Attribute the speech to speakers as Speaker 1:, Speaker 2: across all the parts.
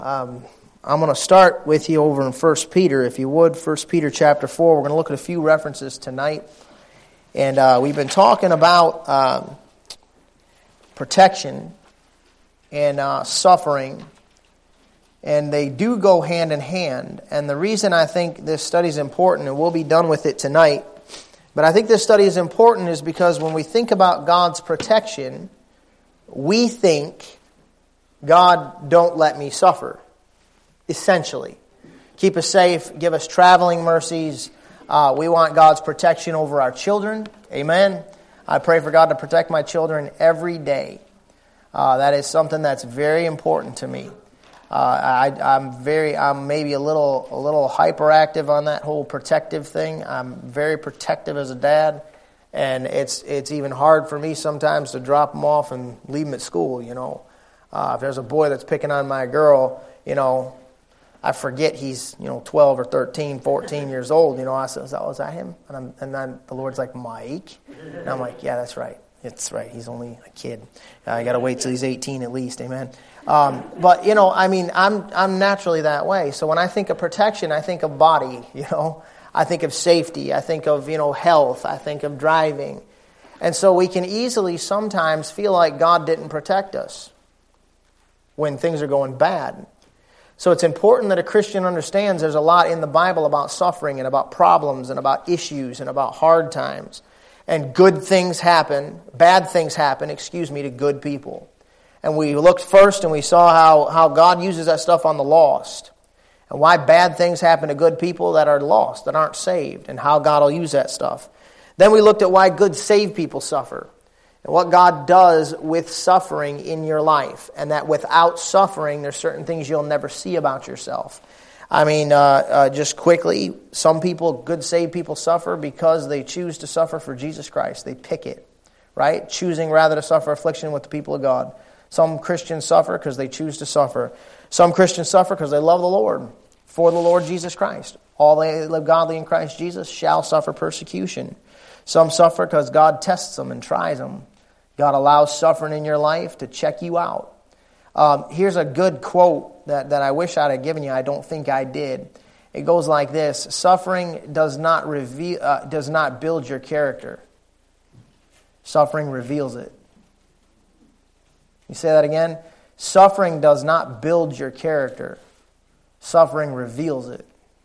Speaker 1: I'm going to start with you over in 1 Peter, if you would. 1 Peter chapter 4. We're going to look at a few references tonight. And we've been talking about protection and suffering. And they do go hand in hand. And the reason I think this study is important, and we'll be done with it tonight, but I think this study is important is because when we think about God's protection, we think, God, don't let me suffer, essentially. Keep us safe, give us traveling mercies. We want God's protection over our children. Amen. I pray for God to protect my children every day. That is something that's very important to me. I'm maybe a little hyperactive on that whole protective thing. I'm very protective as a dad, and it's even hard for me sometimes to drop them off and leave them at school. You know, if there's a boy that's picking on my girl, you know, I forget he's 12 or 13, 14 years old. You know, I said, "Is that him?" And then the Lord's like, "Mike," and I'm like, "Yeah, that's right. It's right. He's only a kid. I got to wait till he's 18 at least." Amen. But I'm naturally that way. So when I think of protection, I think of body. I think of safety. I think of health. I think of driving, and so we can easily sometimes feel like God didn't protect us when things are going bad. So it's important that a Christian understands there's a lot in the Bible about suffering and about problems and about issues and about hard times. And good things happen, bad things happen, to good people. And we looked first and we saw how God uses that stuff on the lost. And why bad things happen to good people that are lost, that aren't saved, and how God will use that stuff. Then we looked at why good saved people suffer. And what God does with suffering in your life. And that without suffering, there's certain things you'll never see about yourself. Just quickly, some people, good saved people, suffer because they choose to suffer for Jesus Christ. They pick it, right? Choosing rather to suffer affliction with the people of God. Some Christians suffer because they choose to suffer. Some Christians suffer because they love the Lord, for the Lord Jesus Christ. All they live godly in Christ Jesus shall suffer persecution. Some suffer because God tests them and tries them. God allows suffering in your life to check you out. Here's a good quote that I wish I'd have given you. I don't think I did. It goes like this: suffering does not build your character. Suffering reveals it. You say that again? Suffering does not build your character. Suffering reveals it.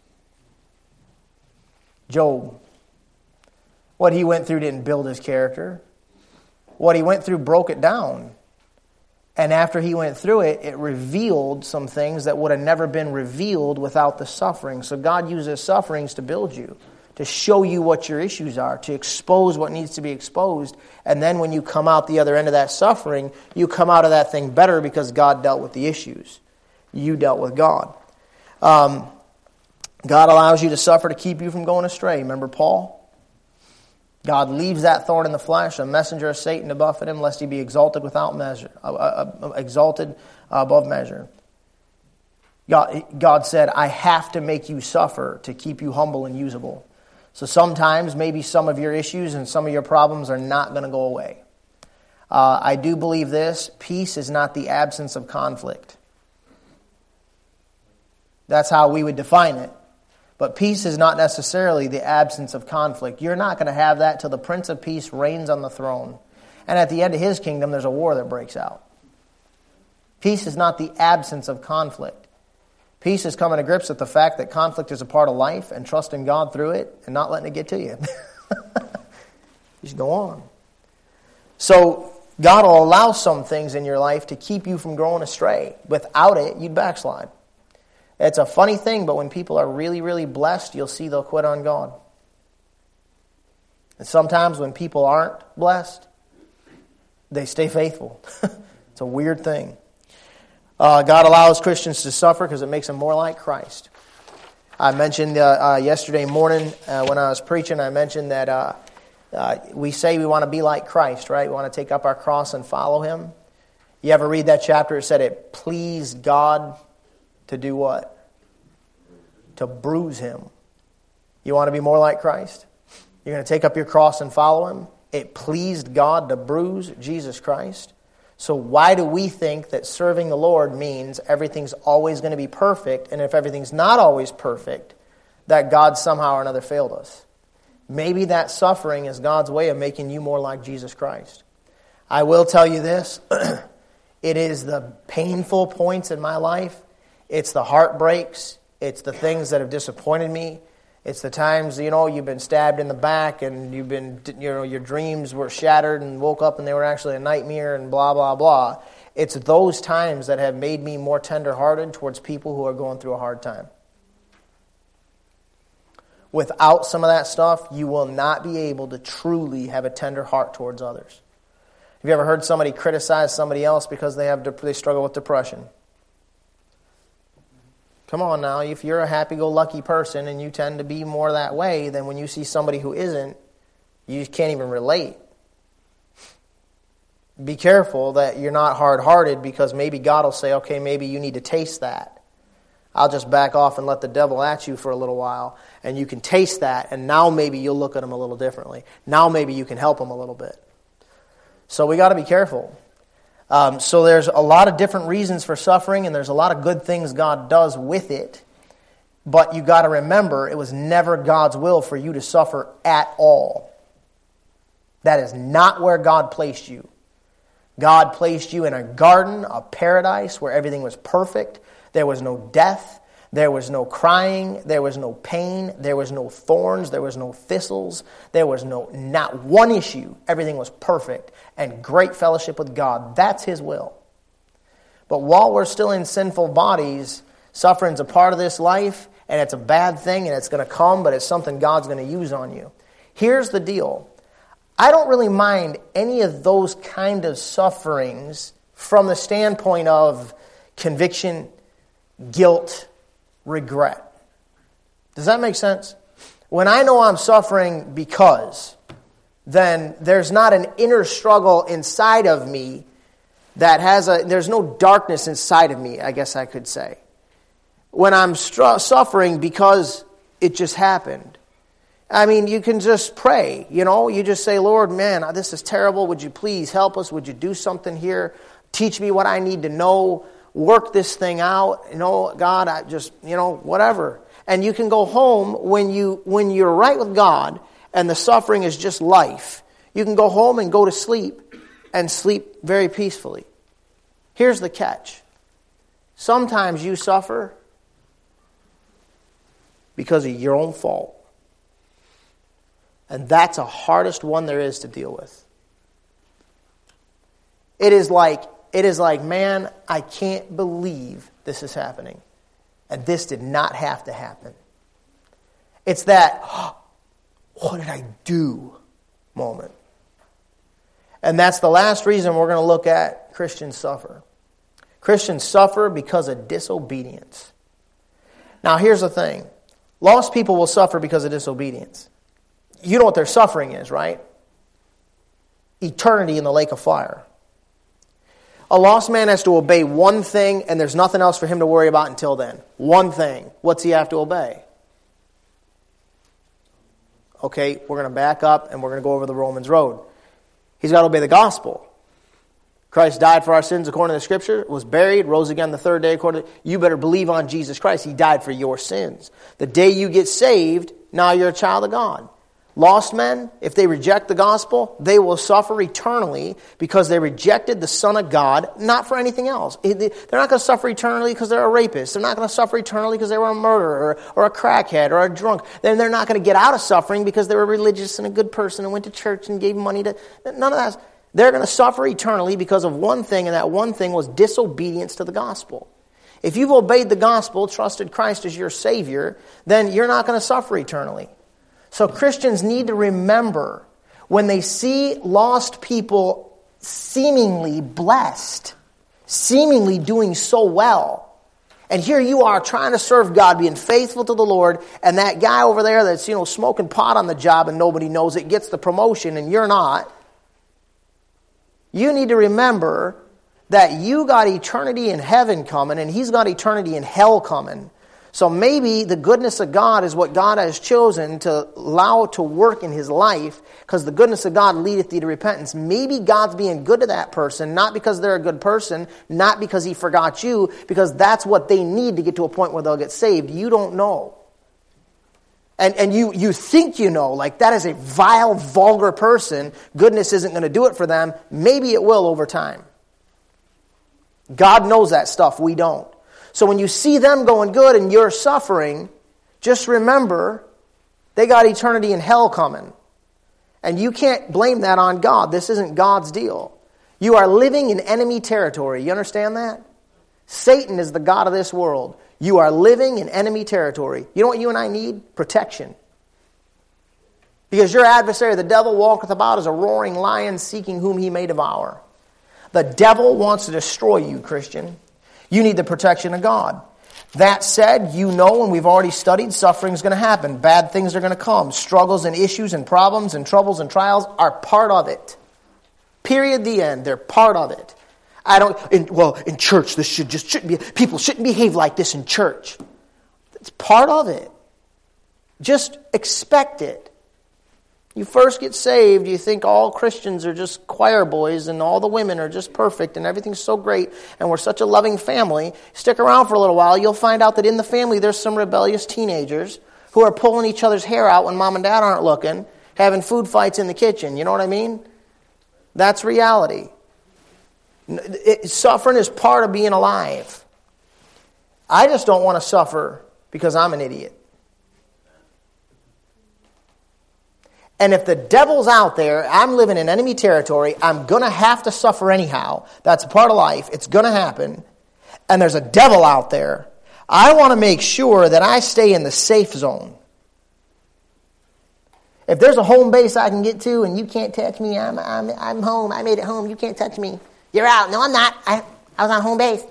Speaker 1: Job. What he went through didn't build his character. What he went through broke it down. And after he went through it, it revealed some things that would have never been revealed without the suffering. So God uses sufferings to build you, to show you what your issues are, to expose what needs to be exposed. And then when you come out the other end of that suffering, you come out of that thing better because God dealt with the issues. You dealt with God. God allows you to suffer to keep you from going astray. Remember Paul? God leaves that thorn in the flesh, a messenger of Satan to buffet him, lest he be exalted without measure, exalted above measure. God said, I have to make you suffer to keep you humble and usable. So sometimes maybe some of your issues and some of your problems are not going to go away. I do believe this: peace is not the absence of conflict. That's how we would define it. But peace is not necessarily the absence of conflict. You're not going to have that till the Prince of Peace reigns on the throne. And at the end of his kingdom, there's a war that breaks out. Peace is not the absence of conflict. Peace is coming to grips with the fact that conflict is a part of life and trusting God through it and not letting it get to you. Just go on. So God will allow some things in your life to keep you from going astray. Without it, you'd backslide. It's a funny thing, but when people are really, really blessed, you'll see they'll quit on God. And sometimes when people aren't blessed, they stay faithful. It's a weird thing. God allows Christians to suffer because it makes them more like Christ. I mentioned yesterday morning when I was preaching, I mentioned that we say we want to be like Christ, right? We want to take up our cross and follow Him. You ever read that chapter? It said it pleased God to do what? To bruise Him. You want to be more like Christ? You're going to take up your cross and follow Him? It pleased God to bruise Jesus Christ. So why do we think that serving the Lord means everything's always going to be perfect, and if everything's not always perfect, that God somehow or another failed us? Maybe that suffering is God's way of making you more like Jesus Christ. I will tell you this. It is the painful points in my life. It's the heartbreaks. It's the things that have disappointed me. It's the times, you've been stabbed in the back and you've been, your dreams were shattered and woke up and they were actually a nightmare and blah, blah, blah. It's those times that have made me more tender-hearted towards people who are going through a hard time. Without some of that stuff, you will not be able to truly have a tender heart towards others. Have you ever heard somebody criticize somebody else because they struggle with depression? Come on now, if you're a happy-go-lucky person and you tend to be more that way, then when you see somebody who isn't, you can't even relate. Be careful that you're not hard-hearted, because maybe God will say, okay, maybe you need to taste that. I'll just back off and let the devil at you for a little while, and you can taste that, and now maybe you'll look at him a little differently. Now maybe you can help him a little bit. So we got to be careful. So there's a lot of different reasons for suffering, and there's a lot of good things God does with it. But you got to remember, it was never God's will for you to suffer at all. That is not where God placed you. God placed you in a garden, a paradise, where everything was perfect. There was no death. There was no crying. There was no pain. There was no thorns. There was no thistles. There was not one issue. Everything was perfect and great fellowship with God. That's His will. But while we're still in sinful bodies, suffering's a part of this life, and it's a bad thing, and it's going to come, but it's something God's going to use on you. Here's the deal. I don't really mind any of those kind of sufferings from the standpoint of conviction, guilt, regret. Does that make sense? When I know I'm suffering because, then there's not an inner struggle inside of me that there's no darkness inside of me, I guess I could say. When I'm suffering because it just happened, I mean, you can just pray, you just say, Lord, man, this is terrible. Would you please help us? Would you do something here? Teach me what I need to know. Work this thing out. God, I just, whatever. And you can go home when you're right with God and the suffering is just life. You can go home and go to sleep and sleep very peacefully. Here's the catch. Sometimes you suffer because of your own fault. And that's the hardest one there is to deal with. It is like, man, I can't believe this is happening. And this did not have to happen. It's that, what did I do moment. And that's the last reason we're going to look at Christians suffer. Christians suffer because of disobedience. Now here's the thing. Lost people will suffer because of disobedience. You know what their suffering is, right? Eternity in the lake of fire. A lost man has to obey one thing, and there's nothing else for him to worry about until then. One thing. What's he have to obey? Okay, we're going to back up, and we're going to go over the Romans road. He's got to obey the gospel. Christ died for our sins according to the Scripture, was buried, rose again the third day according to... You better believe on Jesus Christ. He died for your sins. The day you get saved, now you're a child of God. Lost men, if they reject the gospel, they will suffer eternally because they rejected the Son of God, not for anything else. They're not going to suffer eternally because they're a rapist. They're not going to suffer eternally because they were a murderer or a crackhead or a drunk. Then they're not going to get out of suffering because they were religious and a good person and went to church and gave money to... None of that. They're going to suffer eternally because of one thing, and that one thing was disobedience to the gospel. If you've obeyed the gospel, trusted Christ as your Savior, then you're not going to suffer eternally. So Christians need to remember, when they see lost people seemingly blessed, seemingly doing so well, and here you are trying to serve God, being faithful to the Lord, and that guy over there that's smoking pot on the job and nobody knows it gets the promotion and you're not, you need to remember that you got eternity in heaven coming and he's got eternity in hell coming. So maybe the goodness of God is what God has chosen to allow to work in his life, because the goodness of God leadeth thee to repentance. Maybe God's being good to that person, not because they're a good person, not because he forgot you, because that's what they need to get to a point where they'll get saved. You don't know. And you think you know, like that is a vile, vulgar person. Goodness isn't going to do it for them. Maybe it will over time. God knows that stuff. We don't. So when you see them going good and you're suffering, just remember they got eternity in hell coming. And you can't blame that on God. This isn't God's deal. You are living in enemy territory. You understand that? Satan is the god of this world. You are living in enemy territory. You know what you and I need? Protection. Because your adversary, the devil, walketh about as a roaring lion, seeking whom he may devour. The devil wants to destroy you, Christian. You need the protection of God. That said, you know, and we've already studied, suffering is going to happen. Bad things are going to come. Struggles and issues and problems and troubles and trials are part of it. Period, the end. They're part of it. In church, this shouldn't be, people shouldn't behave like this in church. It's part of it. Just expect it. You first get saved, you think all Christians are just choir boys and all the women are just perfect and everything's so great and we're such a loving family. Stick around for a little while, you'll find out that in the family there's some rebellious teenagers who are pulling each other's hair out when mom and dad aren't looking, having food fights in the kitchen. You know what I mean? That's reality. Suffering is part of being alive. I just don't want to suffer because I'm an idiot. And if the devil's out there, I'm living in enemy territory, I'm going to have to suffer anyhow. That's a part of life. It's going to happen. And there's a devil out there. I want to make sure that I stay in the safe zone. If there's a home base I can get to and you can't touch me, I'm home. I made it home. You can't touch me. You're out. No, I'm not. I was on home base.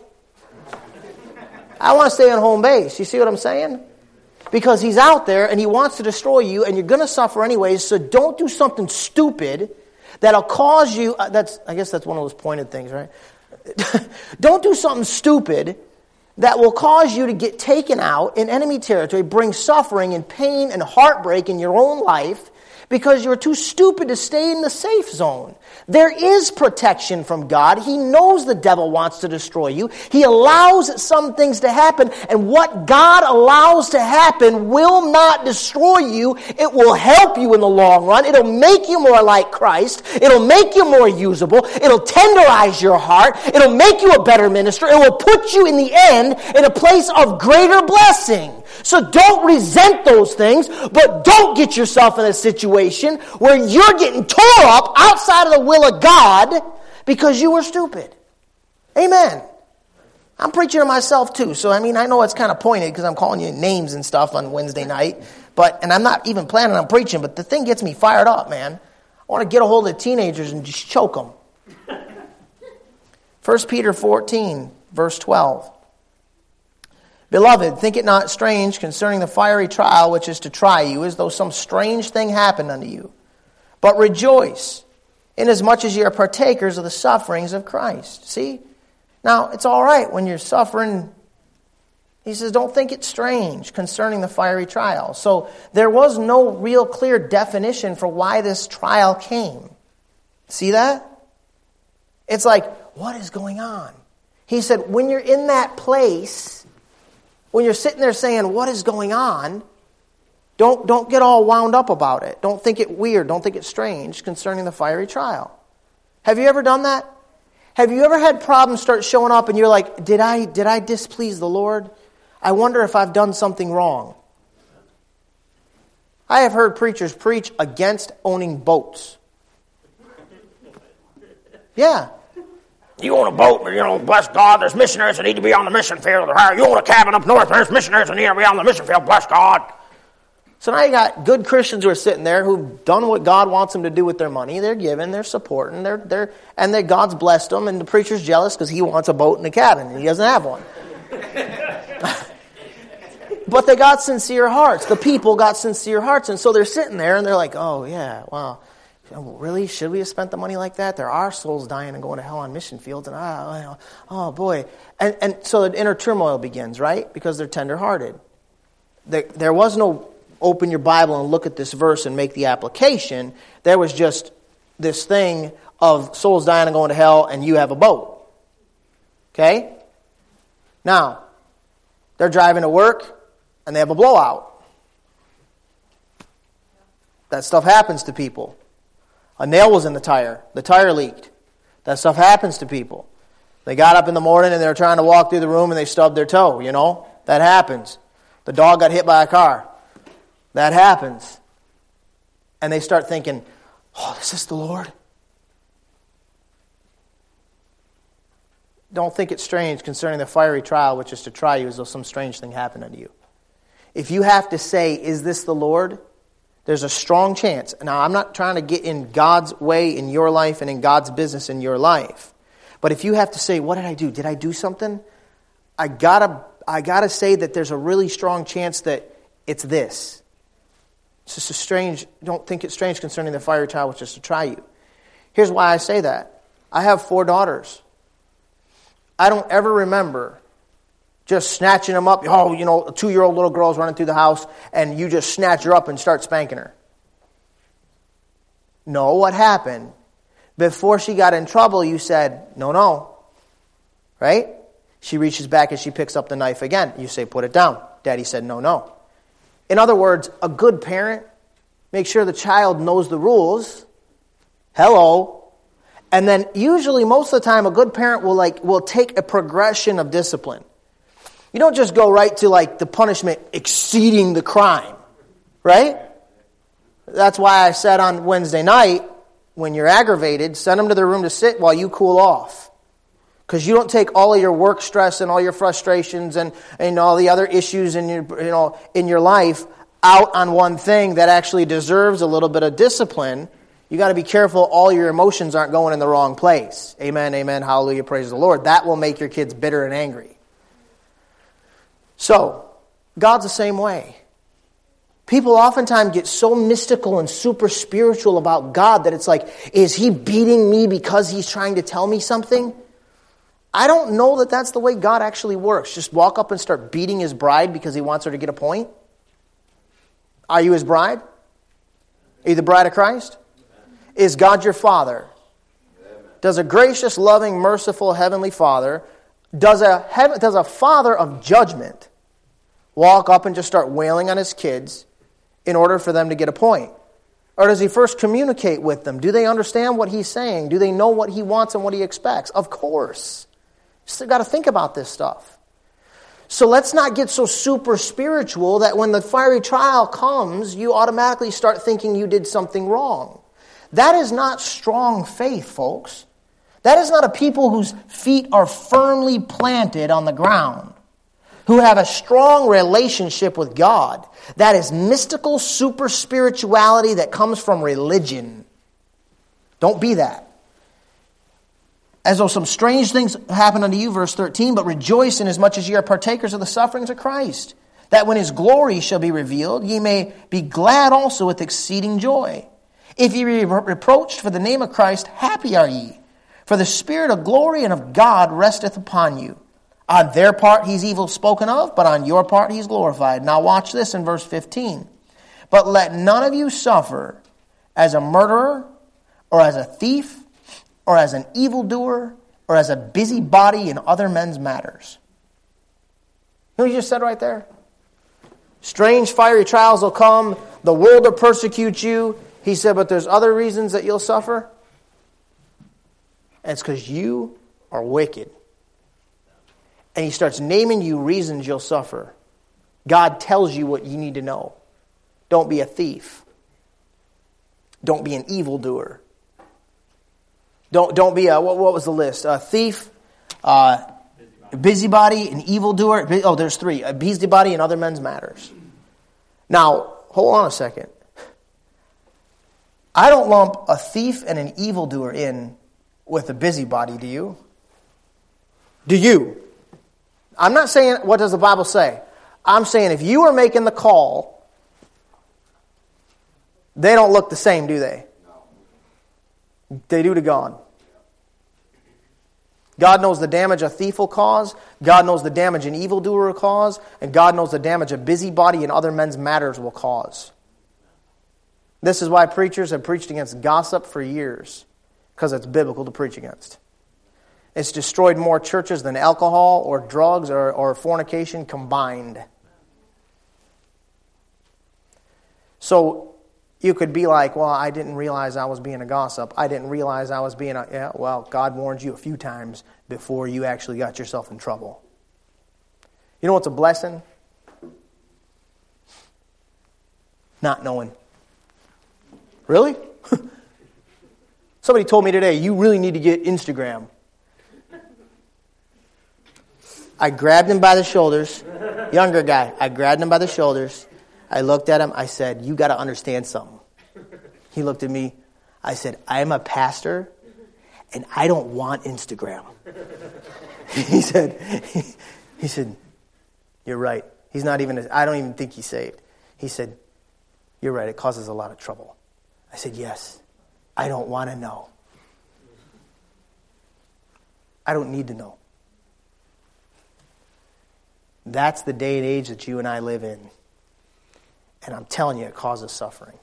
Speaker 1: I want to stay on home base. You see what I'm saying? Because he's out there and he wants to destroy you and you're going to suffer anyways, so don't do something stupid that'll cause you... I guess that's one of those pointed things, right? Don't do something stupid that will cause you to get taken out in enemy territory, bring suffering and pain and heartbreak in your own life because you're too stupid to stay in the safe zone. There is protection from God. He knows the devil wants to destroy you. He allows some things to happen, and what God allows to happen will not destroy you. It will help you in the long run. It'll make you more like Christ. It'll make you more usable. It'll tenderize your heart. It'll make you a better minister. It will put you in the end in a place of greater blessing. So don't resent those things, but don't get yourself in a situation where you're getting tore up outside of the will of God because you were stupid. Amen. I'm preaching to myself too, so I know it's kind of pointed because I'm calling you names and stuff on Wednesday night, and I'm not even planning on preaching, but the thing gets me fired up, man. I want to get a hold of the teenagers and just choke them. 1 Peter 14, verse 12. Beloved, think it not strange concerning the fiery trial which is to try you, as though some strange thing happened unto you. But rejoice, inasmuch as ye are partakers of the sufferings of Christ. See? Now, it's all right when you're suffering. He says, don't think it strange concerning the fiery trial. So there was no real clear definition for why this trial came. See that? It's like, what is going on? He said, when you're in that place... When you're sitting there saying, what is going on, don't get all wound up about it. Don't think it weird. Don't think it strange concerning the fiery trial. Have you ever done that? Have you ever had problems start showing up and you're like, did I displease the Lord? I wonder if I've done something wrong. I have heard preachers preach against owning boats. Yeah. You own a boat, bless God, there's missionaries that need to be on the mission field. You own a cabin up north, there's missionaries that need to be on the mission field, bless God. So now you got good Christians who are sitting there who've done what God wants them to do with their money. They're giving, they're supporting, God's blessed them, and the preacher's jealous because he wants a boat and a cabin, and he doesn't have one. But they got sincere hearts. The people got sincere hearts, and so they're sitting there, and they're like, oh yeah, wow. Really? Should we have spent the money like that? There are souls dying and going to hell on mission fields. And oh boy. And so the inner turmoil begins, right? Because they're tender-hearted. there was no open your Bible and look at this verse and make the application. There was just this thing of souls dying and going to hell, and you have a boat. Okay? Now, they're driving to work, and they have a blowout. That stuff happens to people. A nail was in the tire leaked. That stuff happens to people. They got up in the morning and they were trying to walk through the room and they stubbed their toe, That happens. The dog got hit by a car. That happens. And they start thinking, oh, is this the Lord? Don't think it's strange concerning the fiery trial, which is to try you as though some strange thing happened unto you. If you have to say, is this the Lord? There's a strong chance. Now, I'm not trying to get in God's way in your life and in God's business in your life. But if you have to say, what did I do? Did I do something? I gotta say that there's a really strong chance that it's this. It's just don't think it's strange concerning the fiery trial, which is to try you. Here's why I say that. I have 4 daughters. I don't ever remember just snatching them up. Oh, a 2-year-old little girl's running through the house and you just snatch her up and start spanking her. No, what happened? Before she got in trouble, you said, no. Right? She reaches back and she picks up the knife again. You say, put it down. Daddy said, no. In other words, a good parent makes sure the child knows the rules. Hello. And then usually, most of the time, a good parent will take a progression of discipline. You don't just go right to the punishment exceeding the crime, right? That's why I said on Wednesday night, when you're aggravated, send them to their room to sit while you cool off. Because you don't take all of your work stress and all your frustrations and all the other issues in your life out on one thing that actually deserves a little bit of discipline. You got to be careful all your emotions aren't going in the wrong place. Amen, amen, hallelujah, praise the Lord. That will make your kids bitter and angry. So, God's the same way. People oftentimes get so mystical and super spiritual about God that it's like, is he beating me because he's trying to tell me something? I don't know that that's the way God actually works. Just walk up and start beating his bride because he wants her to get a point? Are you his bride? Are you the bride of Christ? Is God your Father? Does a gracious, loving, merciful, heavenly Father, does a Father of judgment walk up and just start wailing on his kids in order for them to get a point? Or does he first communicate with them? Do they understand what he's saying? Do they know what he wants and what he expects? Of course. You still got to think about this stuff. So let's not get so super spiritual that when the fiery trial comes, you automatically start thinking you did something wrong. That is not strong faith, folks. That is not a people whose feet are firmly planted on the ground, who have a strong relationship with God. That is mystical super spirituality that comes from religion. Don't be that. As though some strange things happen unto you, verse 13, but rejoice inasmuch as ye are partakers of the sufferings of Christ, that when his glory shall be revealed, ye may be glad also with exceeding joy. If ye be reproached for the name of Christ, happy are ye, for the Spirit of glory and of God resteth upon you. On their part he's evil spoken of, but on your part he's glorified. Now watch this in verse 15. But let none of you suffer as a murderer, or as a thief, or as an evildoer, or as a busybody in other men's matters. You know what you just said right there? Strange fiery trials will come. The world will persecute you. He said, but there's other reasons that you'll suffer. And it's because you are wicked. And he starts naming you reasons you'll suffer. God tells you what you need to know. Don't be a thief. Don't be an evildoer. Don't be a, what was the list? A thief, busybody, an evildoer. Oh, there's 3. A busybody in other men's matters. Now, hold on a second. I don't lump a thief and an evildoer in with a busybody, do you? Do you? I'm not saying, what does the Bible say? I'm saying if you are making the call, they don't look the same, do they? They do to God. God knows the damage a thief will cause. God knows the damage an evildoer will cause. And God knows the damage a busybody in other men's matters will cause. This is why preachers have preached against gossip for years. Because it's biblical to preach against. It's destroyed more churches than alcohol or drugs or fornication combined. So you could be like, well, I didn't realize I was being a gossip. I didn't realize I was being a... Yeah, well, God warned you a few times before you actually got yourself in trouble. You know what's a blessing? Not knowing. Really? Somebody told me today, you really need to get Instagram. I grabbed him by the shoulders. Younger guy. I grabbed him by the shoulders. I looked at him. I said, you got to understand something. He looked at me. I said, I am a pastor, and I don't want Instagram. He said, you're right. He's not even, I don't even think he's saved. He said, you're right. It causes a lot of trouble. I said, yes. I don't want to know. I don't need to know. That's the day and age that you and I live in. And I'm telling you, it causes suffering.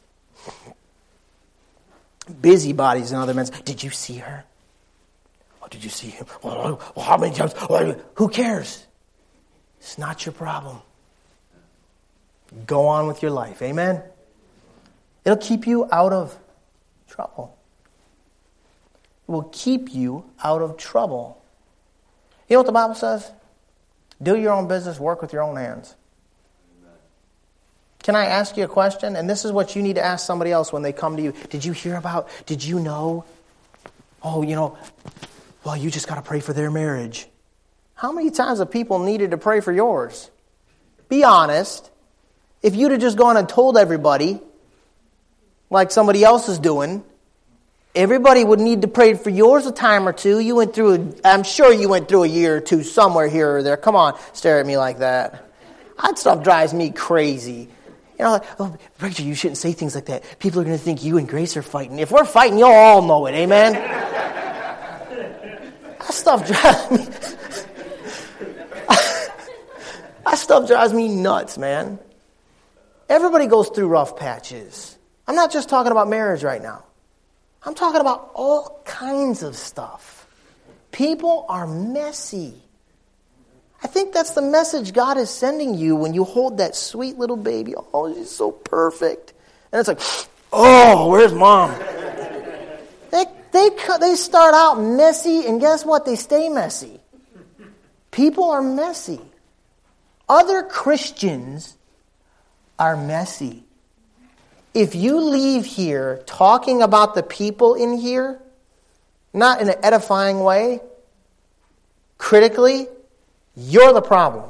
Speaker 1: Busybodies in other men's. Did you see her? Oh, did you see him? Oh, how many times? Who cares? It's not your problem. Go on with your life. Amen? It'll keep you out of trouble. It will keep you out of trouble. You know what the Bible says? Do your own business, work with your own hands. Can I ask you a question? And this is what you need to ask somebody else when they come to you. Did you hear about, did you know? Oh, well, you just got to pray for their marriage. How many times have people needed to pray for yours? Be honest. If you'd have just gone and told everybody, like somebody else is doing, everybody would need to pray for yours a time or two. I'm sure you went through a year or two somewhere here or there. Come on, stare at me like that. That stuff drives me crazy. Oh, preacher, you shouldn't say things like that. People are going to think you and Grace are fighting. If we're fighting, you'll all know it. Amen? That stuff drives me nuts, man. Everybody goes through rough patches. I'm not just talking about marriage right now. I'm talking about all kinds of stuff. People are messy. I think that's the message God is sending you when you hold that sweet little baby. Oh, she's so perfect. And it's like, oh, where's mom? They start out messy, and guess what? They stay messy. People are messy. Other Christians are messy. If you leave here talking about the people in here, not in an edifying way, critically, you're the problem.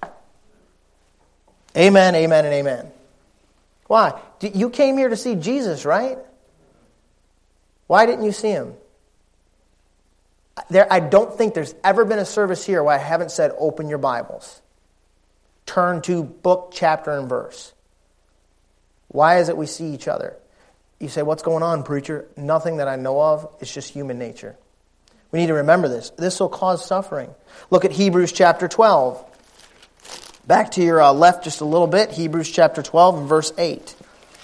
Speaker 1: Amen, amen, and amen. Why? You came here to see Jesus, right? Why didn't you see him? I don't think there's ever been a service here where I haven't said, open your Bibles. Turn to book, chapter, and verse. Why is it we see each other? You say, what's going on, preacher? Nothing that I know of. It's just human nature. We need to remember this. This will cause suffering. Look at Hebrews chapter 12. Back to your left just a little bit. Hebrews chapter 12 and verse 8.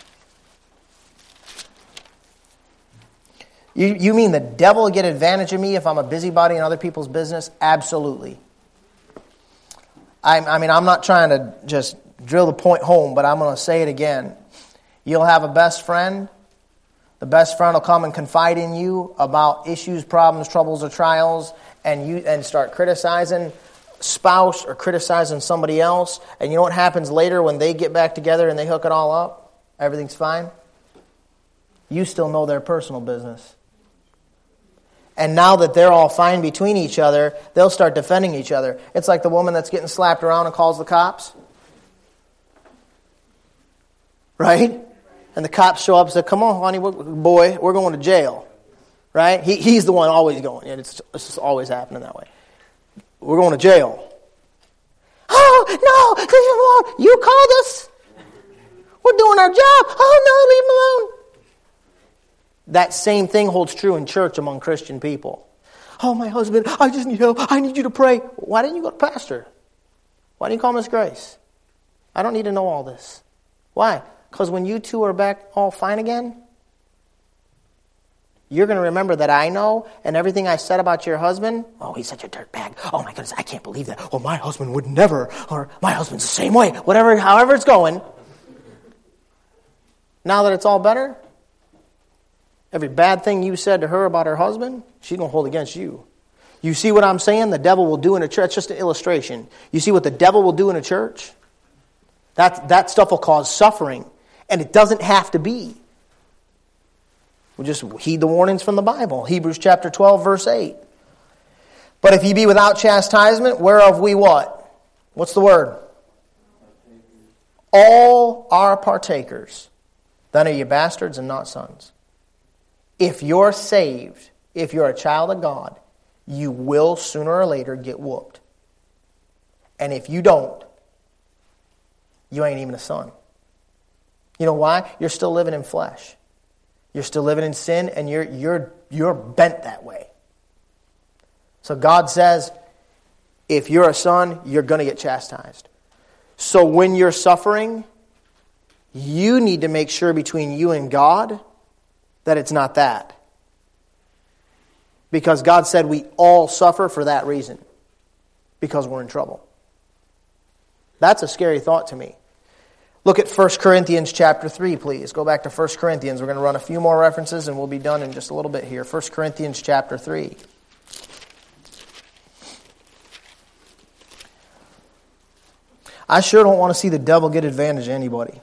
Speaker 1: You mean the devil will get advantage of me if I'm a busybody in other people's business? Absolutely. I'm not trying to just drill the point home, but I'm going to say it again. You'll have a best friend. The best friend will come and confide in you about issues, problems, troubles, or trials, and start criticizing spouse or criticizing somebody else. And you know what happens later when they get back together and they hook it all up? Everything's fine. You still know their personal business. And now that they're all fine between each other, they'll start defending each other. It's like the woman that's getting slapped around and calls the cops. Right? And the cops show up and say, come on, honey, boy, we're going to jail. Right? He's the one always going. It's just always happening that way. We're going to jail. Oh, no, you called us. We're doing our job. Oh, no, leave him alone. That same thing holds true in church among Christian people. Oh, my husband, I just need help. I need you to pray. Why didn't you go to pastor? Why didn't you call Miss Grace? I don't need to know all this. Why? Because when you two are back all fine again, you're going to remember that I know, and everything I said about your husband, oh, he's such a dirtbag. Oh, my goodness, I can't believe that. Oh, my husband would never, or my husband's the same way. Whatever, however it's going. Now that it's all better, every bad thing you said to her about her husband, she's going to hold against you. You see what I'm saying? The devil will do in a church. It's just an illustration. You see what the devil will do in a church? That stuff will cause suffering. And it doesn't have to be. We'll just heed the warnings from the Bible. Hebrews chapter 12, verse 8. But if ye be without chastisement, whereof we what? What's the word? All are partakers. Then are you bastards and not sons. If you're saved, if you're a child of God, you will sooner or later get whooped. And if you don't, you ain't even a son. You know why? You're still living in flesh. You're still living in sin, and you're bent that way. So God says, if you're a son, you're going to get chastised. So when you're suffering, you need to make sure between you and God that it's not that. Because God said we all suffer for that reason. Because we're in trouble. That's a scary thought to me. Look at 1 Corinthians chapter 3, please. Go back to 1 Corinthians. We're going to run a few more references and we'll be done in just a little bit here. 1 Corinthians chapter 3. I sure don't want to see the devil get advantage of anybody.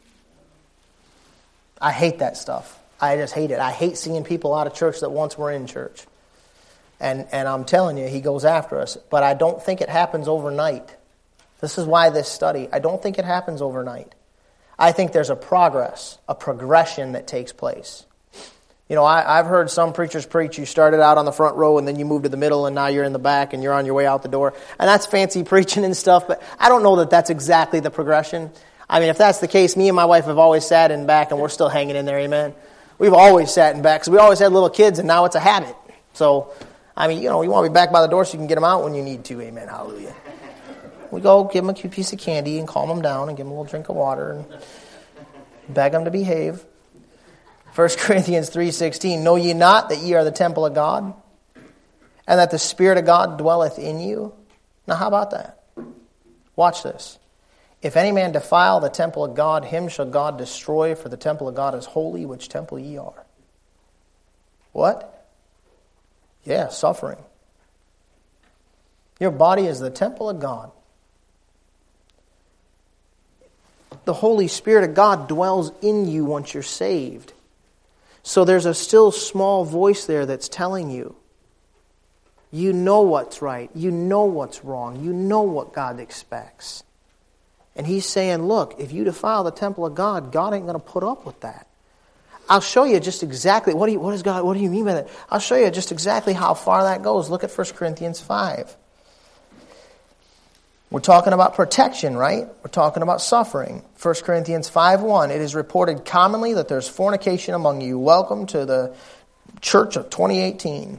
Speaker 1: I hate that stuff. I just hate it. I hate seeing people out of church that once were in church. And I'm telling you, he goes after us. But I don't think it happens overnight. This is why this study, I don't think it happens overnight. I think there's a progression that takes place. You know, I've heard some preachers preach, you started out on the front row and then you moved to the middle and now you're in the back and you're on your way out the door. And that's fancy preaching and stuff, but I don't know that that's exactly the progression. I mean, if that's the case, me and my wife have always sat in back and we're still hanging in there, amen? We've always sat in back because we always had little kids and now it's a habit. So, I mean, you know, you want to be back by the door so you can get them out when you need to, amen, hallelujah. We go give them a cute piece of candy and calm them down and give them a little drink of water and beg them to behave. 1 Corinthians 3:16, know ye not that ye are the temple of God, and that the Spirit of God dwelleth in you? Now how about that? Watch this. If any man defile the temple of God, him shall God destroy, for the temple of God is holy, which temple ye are. What? Yeah, suffering. Your body is the temple of God. The Holy Spirit of God dwells in you once you're saved. So there's a still small voice there that's telling you, you know what's right, you know what's wrong, you know what God expects. And he's saying, look, if you defile the temple of God, God ain't going to put up with that. I'll show you just exactly, what do you mean by that? I'll show you just exactly how far that goes. Look at 1 Corinthians 5. We're talking about protection, right? We're talking about suffering. 1 Corinthians 5:1. It is reported commonly that there's fornication among you. Welcome to the church of 2018.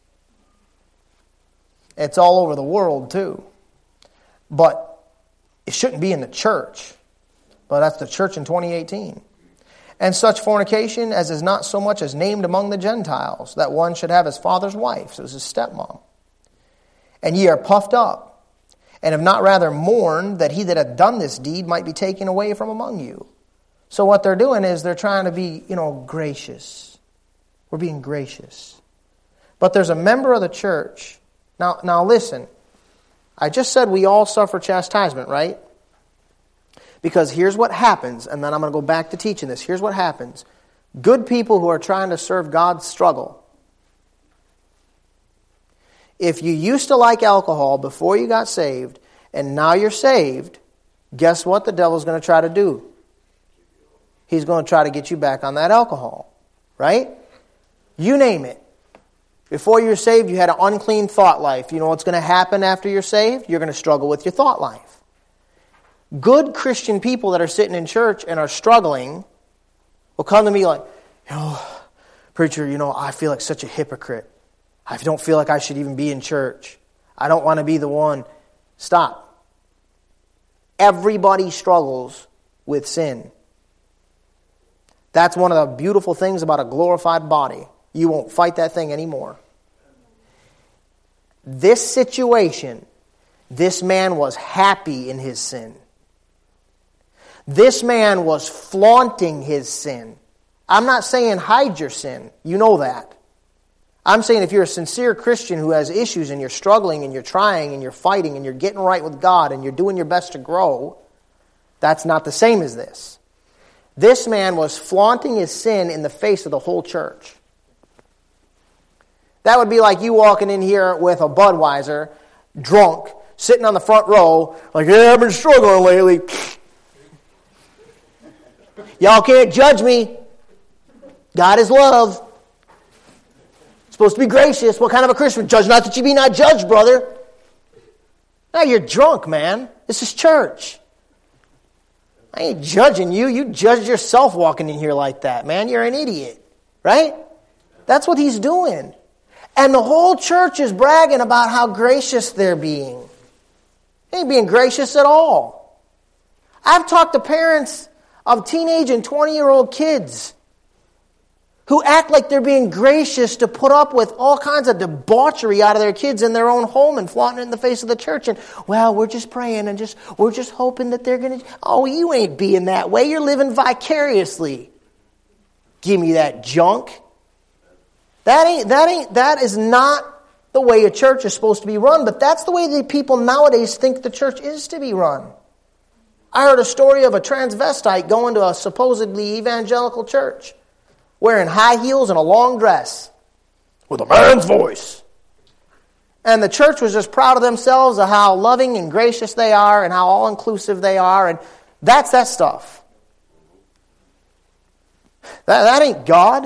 Speaker 1: It's all over the world too. But it shouldn't be in the church. But that's the church in 2018. And such fornication as is not so much as named among the Gentiles, that one should have his father's wife, so it's his stepmom. And ye are puffed up, and have not rather mourned that he that hath done this deed might be taken away from among you. So what they're doing is they're trying to be, gracious. We're being gracious. But there's a member of the church. Now listen. I just said we all suffer chastisement, right? Because here's what happens, and then I'm going to go back to teaching this. Here's what happens. Good people who are trying to serve God struggle. If you used to like alcohol before you got saved, and now you're saved, guess what the devil's going to try to do? He's going to try to get you back on that alcohol. Right? You name it. Before you're saved, you had an unclean thought life. You know what's going to happen after you're saved? You're going to struggle with your thought life. Good Christian people that are sitting in church and are struggling will come to me like, preacher, I feel like such a hypocrite. I don't feel like I should even be in church. I don't want to be the one. Stop. Everybody struggles with sin. That's one of the beautiful things about a glorified body. You won't fight that thing anymore. This situation, this man was happy in his sin. This man was flaunting his sin. I'm not saying hide your sin. You know that. I'm saying if you're a sincere Christian who has issues and you're struggling and you're trying and you're fighting and you're getting right with God and you're doing your best to grow, that's not the same as this. This man was flaunting his sin in the face of the whole church. That would be like you walking in here with a Budweiser, drunk, sitting on the front row, like, yeah, I've been struggling lately. Y'all can't judge me. God is love. Supposed to be gracious. What kind of a Christian? Judge not that you be not judged, brother. Now you're drunk, man. This is church. I ain't judging you. You judged yourself walking in here like that, man. You're an idiot. Right? That's what he's doing. And the whole church is bragging about how gracious they're being. They ain't being gracious at all. I've talked to parents of teenage and 20-year-old kids who act like they're being gracious to put up with all kinds of debauchery out of their kids in their own home and flaunting it in the face of the church. And, well, we're just praying and we're just hoping that they're going to... Oh, you ain't being that way. You're living vicariously. Give me that junk. That is not the way a church is supposed to be run, but that's the way the people nowadays think the church is to be run. I heard a story of a transvestite going to a supposedly evangelical church, wearing high heels and a long dress, with a man's voice. And the church was just proud of themselves, of how loving and gracious they are, and how all-inclusive they are, and that's that stuff. That ain't God.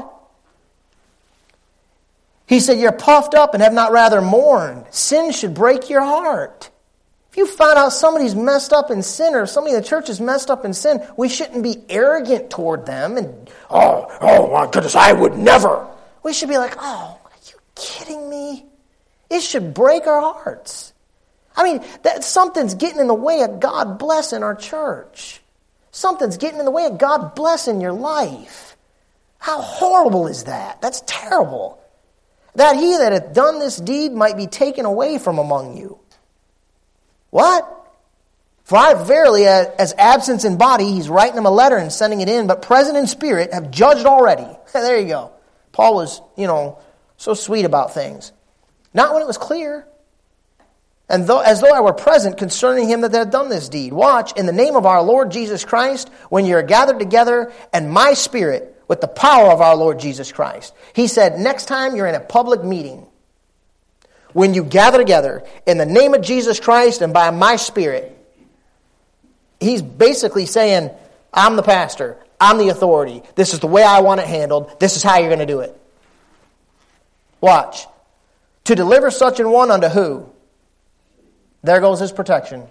Speaker 1: He said, you're puffed up and have not rather mourned. Sin should break your heart. If you find out somebody's messed up in sin, or somebody in the church is messed up in sin, we shouldn't be arrogant toward them and, oh my goodness, I would never. We should be like, oh, are you kidding me? It should break our hearts. I mean, something's getting in the way of God blessing our church. Something's getting in the way of God blessing your life. How horrible is that? That's terrible. That he that hath done this deed might be taken away from among you. What? For I verily, as absent in body, he's writing him a letter and sending it in, but present in spirit, have judged already. There you go. Paul was, so sweet about things. Not when it was clear. And as though I were present concerning him that had done this deed. Watch, in the name of our Lord Jesus Christ, when you're gathered together, and my spirit, with the power of our Lord Jesus Christ. He said, next time you're in a public meeting, when you gather together in the name of Jesus Christ and by my spirit, he's basically saying, I'm the pastor. I'm the authority. This is the way I want it handled. This is how you're going to do it. Watch. To deliver such an one unto who? There goes his protection.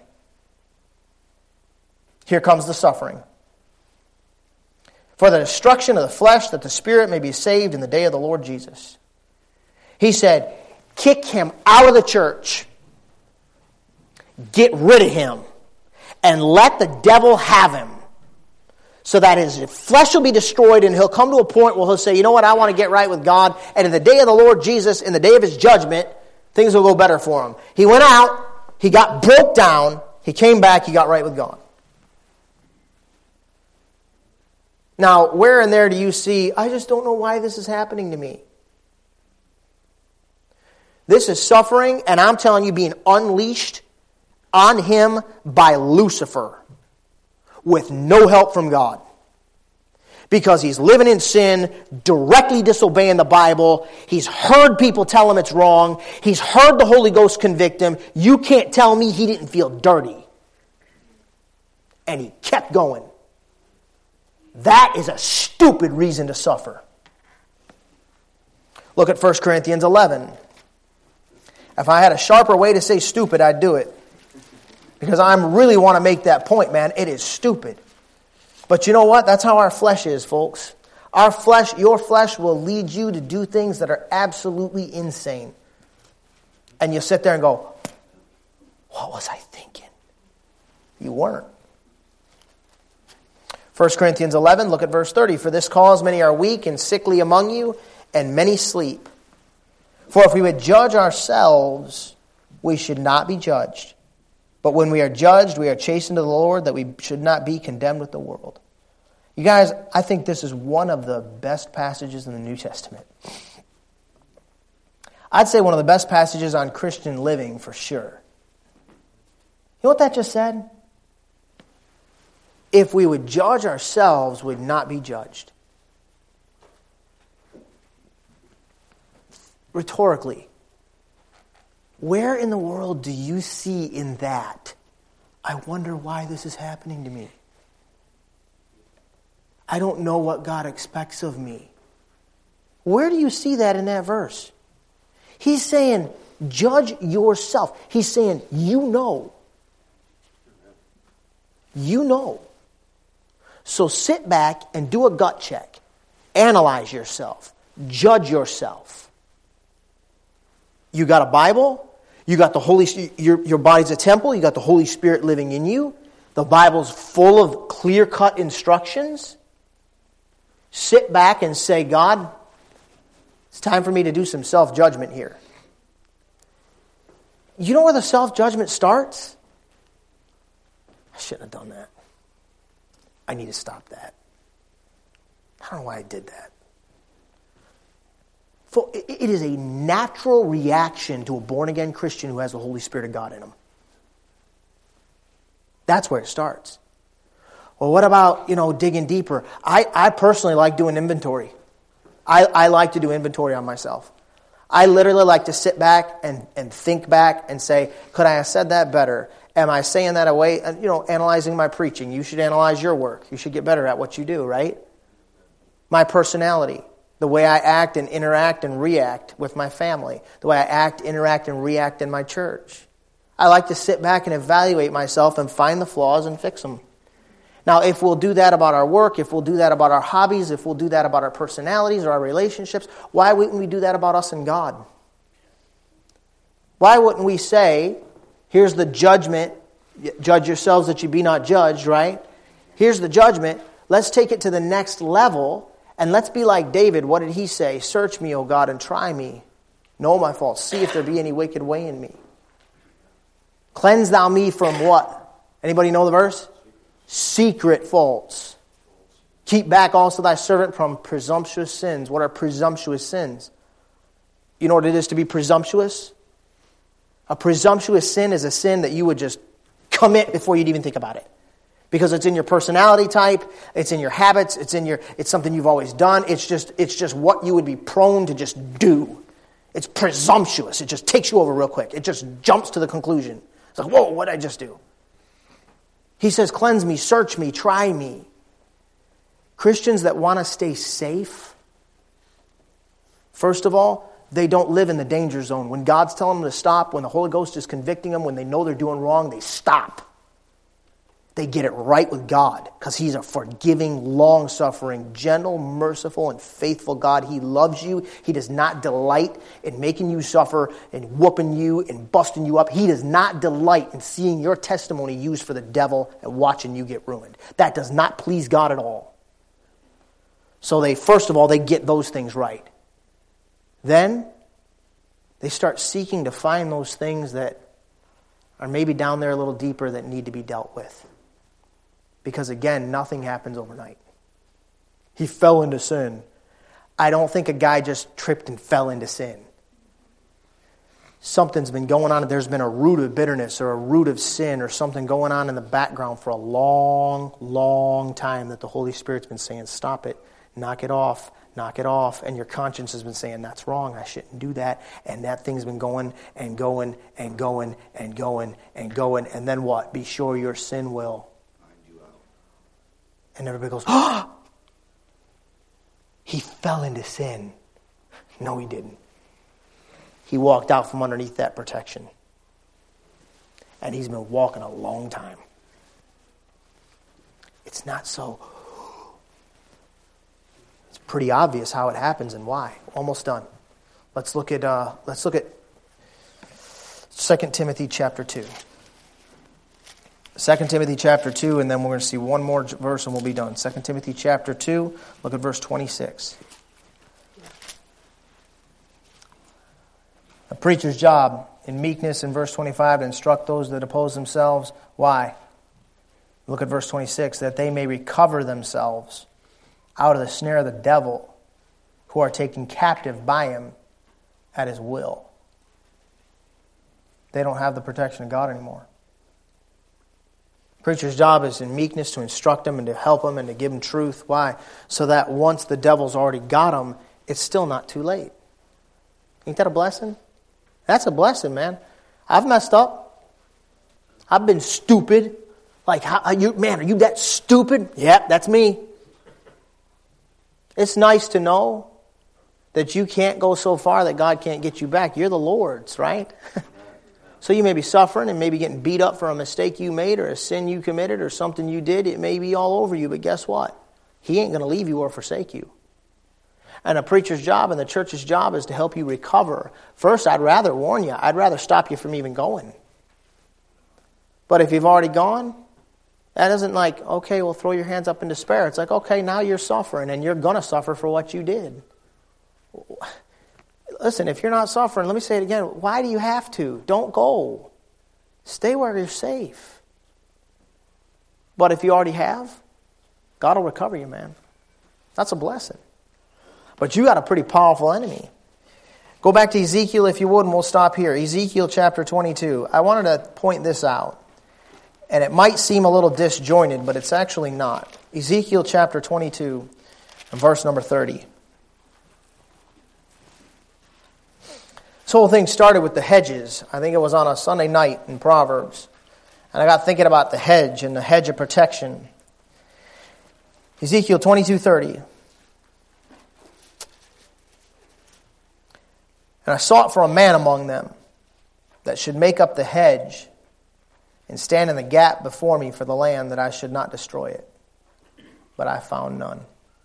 Speaker 1: Here comes the suffering. For the destruction of the flesh, that the spirit may be saved in the day of the Lord Jesus. He said, kick him out of the church. Get rid of him. And let the devil have him. So that his flesh will be destroyed and he'll come to a point where he'll say, you know what, I want to get right with God. And in the day of the Lord Jesus, in the day of his judgment, things will go better for him. He went out, he got broke down, he came back, he got right with God. Now, where in there do you see, I just don't know why this is happening to me? This is suffering, and I'm telling you, being unleashed on him by Lucifer with no help from God. Because he's living in sin, directly disobeying the Bible. He's heard people tell him it's wrong. He's heard the Holy Ghost convict him. You can't tell me he didn't feel dirty. And he kept going. That is a stupid reason to suffer. Look at 1 Corinthians 11. If I had a sharper way to say stupid, I'd do it. Because I really want to make that point, man. It is stupid. But you know what? That's how our flesh is, folks. Your flesh will lead you to do things that are absolutely insane. And you sit there and go, what was I thinking? You weren't. 1 Corinthians 11, look at verse 30. For this cause many are weak and sickly among you, and many sleep. For if we would judge ourselves, we should not be judged. But when we are judged, we are chastened to the Lord, that we should not be condemned with the world. You guys, I think this is one of the best passages in the New Testament. I'd say one of the best passages on Christian living for sure. You know what that just said? If we would judge ourselves, we'd not be judged. Rhetorically, where in the world do you see in that, I wonder why this is happening to me? I don't know what God expects of me. Where do you see that in that verse? He's saying, judge yourself. He's saying, you know. You know. So sit back and do a gut check. Analyze yourself. Judge yourself. You got a Bible. You got the Holy Spirit. Your body's a temple. You got the Holy Spirit living in you. The Bible's full of clear-cut instructions. Sit back and say, God, it's time for me to do some self-judgment here. You know where the self-judgment starts? I shouldn't have done that. I need to stop that. I don't know why I did that. It is a natural reaction to a born-again Christian who has the Holy Spirit of God in him. That's where it starts. Well, what about, digging deeper? I personally like doing inventory. I like to do inventory on myself. I literally like to sit back and think back and say, could I have said that better? Am I saying that away? Analyzing my preaching. You should analyze your work. You should get better at what you do, right? My personality. The way I act and interact and react with my family. The way I act, interact, and react in my church. I like to sit back and evaluate myself and find the flaws and fix them. Now, if we'll do that about our work, if we'll do that about our hobbies, if we'll do that about our personalities or our relationships, why wouldn't we do that about us and God? Why wouldn't we say, here's the judgment, judge yourselves that you be not judged, right? Here's the judgment, let's take it to the next level, and let's be like David. What did he say? Search me, O God, and try me. Know my faults. See if there be any wicked way in me. Cleanse thou me from what? Anybody know the verse? Secret faults. Keep back also thy servant from presumptuous sins. What are presumptuous sins? You know what it is to be presumptuous? A presumptuous sin is a sin that you would just commit before you'd even think about it. Because it's in your personality type, it's in your habits, it's something you've always done. It's just what you would be prone to just do. It's presumptuous. It just takes you over real quick. It just jumps to the conclusion. It's like, whoa, what did I just do? He says, cleanse me, search me, try me. Christians that want to stay safe, first of all, they don't live in the danger zone. When God's telling them to stop, when the Holy Ghost is convicting them, when they know they're doing wrong, they stop. They get it right with God because He's a forgiving, long-suffering, gentle, merciful, and faithful God. He loves you. He does not delight in making you suffer and whooping you and busting you up. He does not delight in seeing your testimony used for the devil and watching you get ruined. That does not please God at all. So first of all, they get those things right. Then they start seeking to find those things that are maybe down there a little deeper that need to be dealt with. Because again, nothing happens overnight. He fell into sin. I don't think a guy just tripped and fell into sin. Something's been going on. There's been a root of bitterness or a root of sin or something going on in the background for a long, long time that the Holy Spirit's been saying, stop it, knock it off. And your conscience has been saying, that's wrong, I shouldn't do that. And that thing's been going and going and going and going and going. And then what? Be sure your sin will. And everybody goes, oh! He fell into sin. No, he didn't. He walked out from underneath that protection. And he's been walking a long time. It's not so... It's pretty obvious how it happens and why. Almost done. Let's look at 2 Timothy chapter 2. 2 Timothy chapter 2, and then we're going to see one more verse and we'll be done. 2 Timothy chapter 2, look at verse 26. A preacher's job in meekness in verse 25 to instruct those that oppose themselves. Why? Look at verse 26, that they may recover themselves out of the snare of the devil, who are taken captive by him at his will. They don't have the protection of God anymore. Preacher's job is in meekness to instruct them and to help them and to give them truth. Why? So that once the devil's already got them, it's still not too late. Ain't that a blessing? That's a blessing, man. I've messed up. I've been stupid. Like, are you that stupid? Yep, that's me. It's nice to know that you can't go so far that God can't get you back. You're the Lord's, right? So you may be suffering and maybe getting beat up for a mistake you made or a sin you committed or something you did. It may be all over you, but guess what? He ain't going to leave you or forsake you. And a preacher's job and the church's job is to help you recover. First, I'd rather warn you. I'd rather stop you from even going. But if you've already gone, that isn't like, okay, well, throw your hands up in despair. It's like, okay, now you're suffering and you're going to suffer for what you did. Listen, if you're not suffering, let me say it again. Why do you have to? Don't go. Stay where you're safe. But if you already have, God will recover you, man. That's a blessing. But you got a pretty powerful enemy. Go back to Ezekiel if you would, and we'll stop here. Ezekiel chapter 22. I wanted to point this out. And it might seem a little disjointed, but it's actually not. Ezekiel chapter 22 and verse number 30. This whole thing started with the hedges. I think it was on a Sunday night in Proverbs. And I got thinking about the hedge and the hedge of protection. Ezekiel 22:30. And I sought for a man among them that should make up the hedge and stand in the gap before me for the land, that I should not destroy it. But I found none.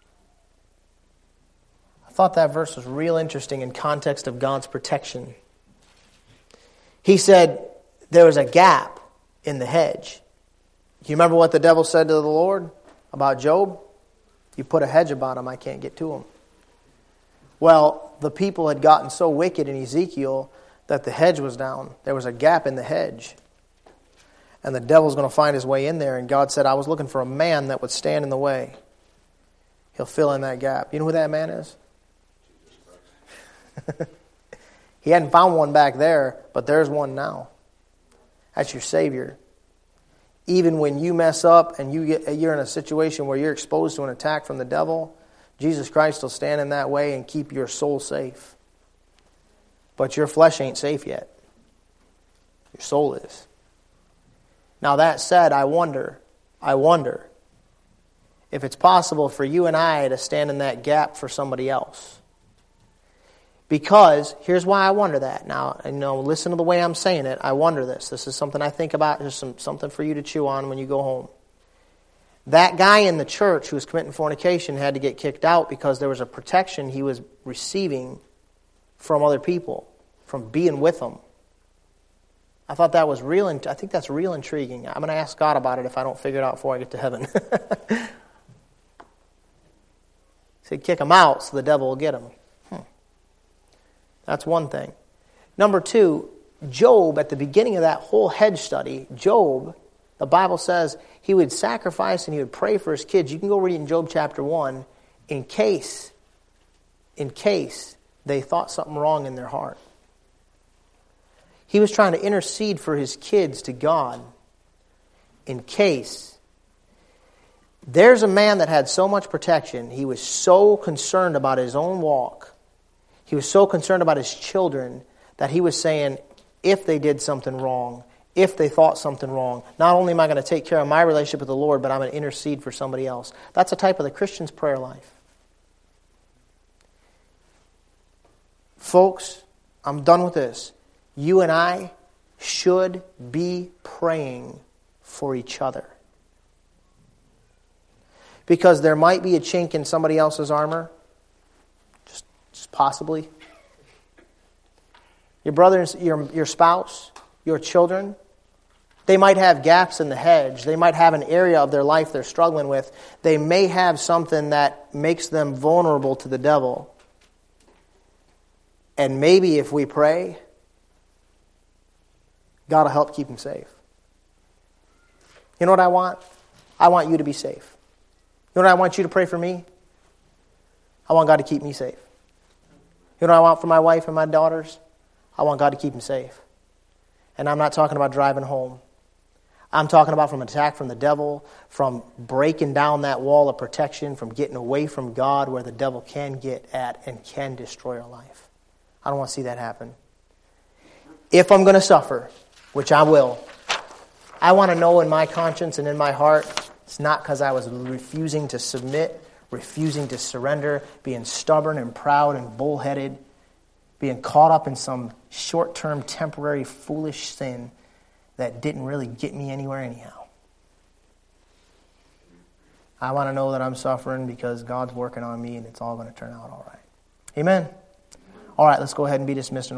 Speaker 1: I thought that verse was real interesting in context of God's protection. He said there was a gap in the hedge. Do you remember what the devil said to the Lord about Job? You put a hedge about him, I can't get to him. Well, the people had gotten so wicked in Ezekiel that the hedge was down. There was a gap in the hedge. And the devil's going to find his way in there. And God said, I was looking for a man that would stand in the way. He'll fill in that gap. You know who that man is? He hadn't found one back there, but there's one now. That's your Savior. Even when you mess up and you're in a situation where you're exposed to an attack from the devil, Jesus Christ will stand in that way and keep your soul safe. But your flesh ain't safe yet. Your soul is. Now that said, I wonder if it's possible for you and I to stand in that gap for somebody else. Because, here's why I wonder that. Now, listen to the way I'm saying it. I wonder this. This is something I think about. There's something for you to chew on when you go home. That guy in the church who was committing fornication had to get kicked out because there was a protection he was receiving from other people, from being with them. I thought that was real, and I think that's real intriguing. I'm going to ask God about it if I don't figure it out before I get to heaven. So he'd kick him out so the devil will get him. That's one thing. Number two, Job, at the beginning of that whole hedge study, Job, the Bible says he would sacrifice and he would pray for his kids. You can go read in Job chapter 1, in case they thought something wrong in their heart. He was trying to intercede for his kids to God in case. There's a man that had so much protection. He was so concerned about his own walk. He was so concerned about his children that he was saying, if they did something wrong, if they thought something wrong, not only am I going to take care of my relationship with the Lord, but I'm going to intercede for somebody else. That's a type of the Christian's prayer life. Folks, I'm done with this. You and I should be praying for each other. Because there might be a chink in somebody else's armor. Just possibly. Your brother, your spouse, your children. They might have gaps in the hedge. They might have an area of their life they're struggling with. They may have something that makes them vulnerable to the devil. And maybe if we pray, God will help keep them safe. You know what I want? I want you to be safe. You know what I want you to pray for me? I want God to keep me safe. You know what I want for my wife and my daughters? I want God to keep them safe. And I'm not talking about driving home. I'm talking about from attack from the devil, from breaking down that wall of protection, from getting away from God where the devil can get at and can destroy our life. I don't want to see that happen. If I'm going to suffer, which I will, I want to know in my conscience and in my heart, it's not because I was refusing to submit, refusing to surrender, being stubborn and proud and bullheaded, being caught up in some short-term, temporary, foolish sin that didn't really get me anywhere anyhow. I want to know that I'm suffering because God's working on me and it's all going to turn out all right. Amen? All right, let's go ahead and be dismissed.